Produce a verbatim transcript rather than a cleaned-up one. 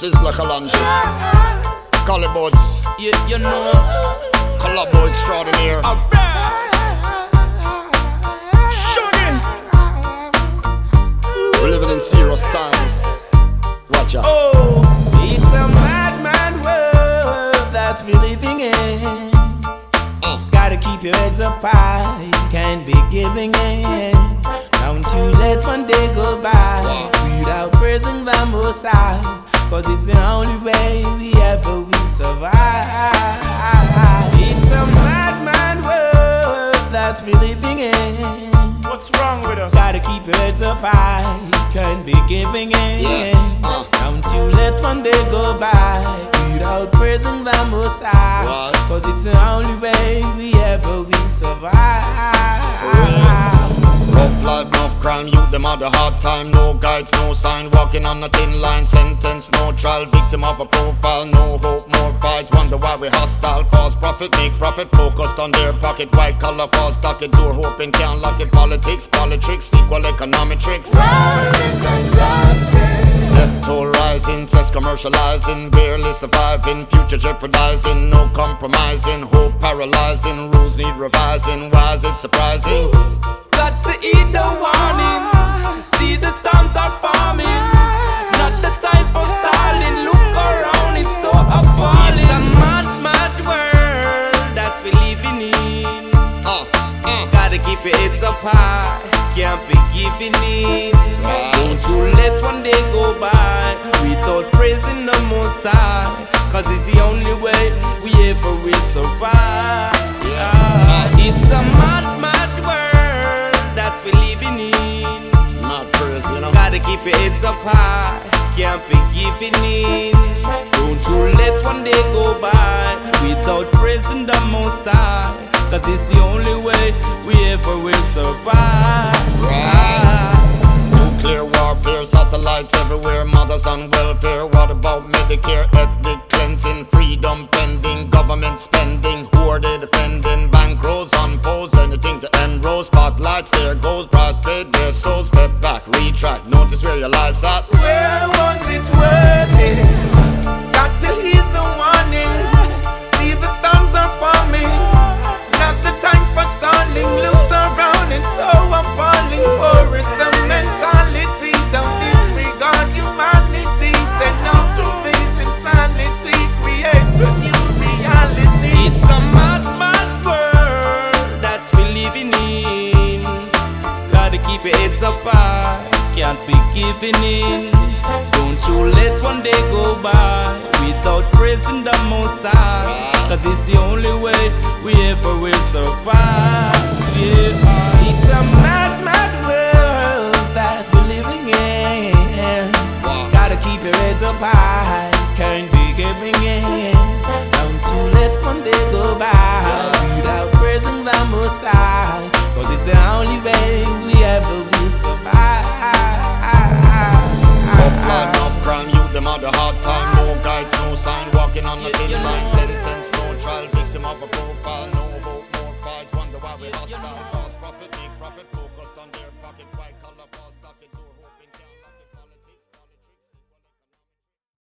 Sizzla Kalonji, Collybuds, You, you know, Collabo Extraordinaire. alright. Shuggy. We're living in serious times. Watch out. Oh, it's a mad, mad world that we're living in. Uh. Gotta keep your heads up high, can't be giving in. Don't you let one day go by without praising the Most High, cause it's the only way we ever will survive. It's a mad, mad world that we're living in. What's wrong with us? Gotta keep your heads up high, can't be giving in. Yeah, uh. Don't you let one day go by without praising the Most High, What? cause it's the only way we ever will survive. Rough life, enough crime, youth, them had a hard time. No guides, no sign, walking on a thin line. Sentence, no trial, victim of a profile. No hope, more fight, wonder why we hostile. False prophet, make profit, focused on their pocket. White collar, false stock it, door hoping can't lock it. Politics, politics, equal economic tricks. Death toll rising, cess commercializing, barely surviving, future jeopardizing, no compromising, hope paralyzing, rules need revising. Why is it surprising? Got to eat the warning. See the storms are forming. Not the time for stalling. Look around, it's so appalling. It's a mad, mad world that we living in. Uh, uh. Gotta keep your heads up high, can't be giving in. Don't you let one day go by without praising the Most High, cause it's the only way we ever will survive. It's a mad, mad world that we living in. Mad praise, you know. Gotta keep your heads up high, can't be giving in. Don't you let one day go by without praising the Most High, cause it's the only way we ever will survive. Right. Nuclear warfare, satellites everywhere, mothers on welfare. What about Medicare, ethnic cleansing, freedom pending, government spending? Who are they defending? Bankrolls on poles, anything to end row. Spotlights, there goes price paid, their souls. Step back, retract, notice where your life's at. Where was it worth it? Got to heed the warning. See the storms are forming. Not the time for stalling. Look around, it's so appalling. War is the mentality. Don't disregard humanity. Say no to this insanity. Create a new reality. It's a mad, mad world that we living in. Gotta keep your heads up high, can't be giving in. Don't you let one day go by without praising the Most High, cause it's the only way we ever will survive. Yeah. It's a mad, mad world that we're living in. Gotta keep your heads up high, can't be giving in. Don't you let one day go by without praising the Most High, cause it's the only way we ever will survive. Rough life, enough crime, youth, them had a hard time. No guides, no sign, walking on a thin line. Sentence, no trial, victim of a profile.